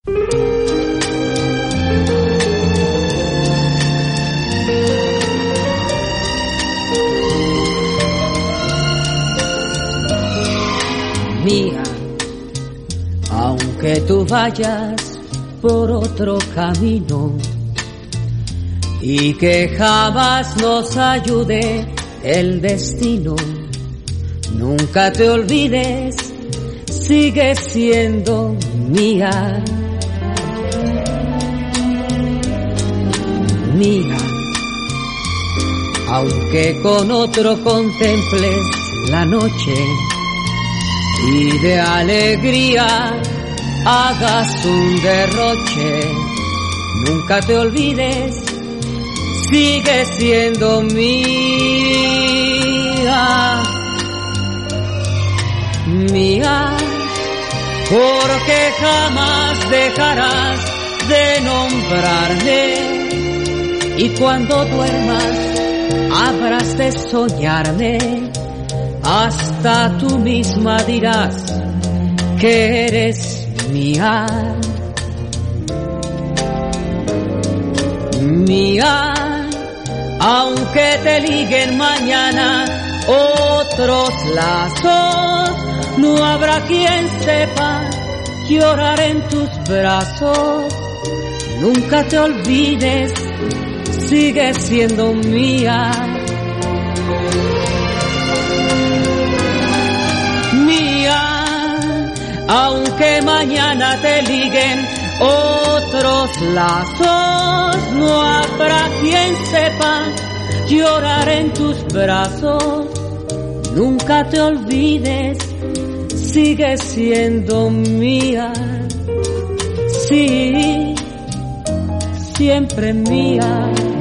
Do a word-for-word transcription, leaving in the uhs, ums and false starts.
Mía, aunque tú vayas por otro camino y que jamás nos ayude el destino, nunca te olvides, sigue siendo mía. Mía, aunque con otro contemples la noche y de alegría hagas un derroche, nunca te olvides, sigue siendo mía. Mía, porque jamás dejarás de nombrarme, y cuando duermas habrás de soñarme, hasta tú misma dirás que eres mía. Mía, aunque te liguen mañana otros lazos, no habrá quien sepa llorar en tus brazos. Nunca te olvides, sigue siendo mía. Mía, aunque mañana te liguen otros lazos, no habrá quien sepa llorar en tus brazos. Nunca te olvides, sigue siendo mía. Sí, siempre mía.